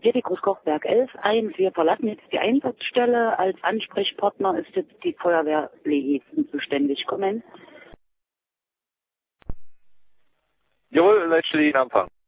Pettikus Kochberg 11 ein. Wir verlassen jetzt die Einsatzstelle. Als Ansprechpartner ist jetzt die Feuerwehr Lehigsen zuständig. Kommen. Jawohl, letztlich Anfang.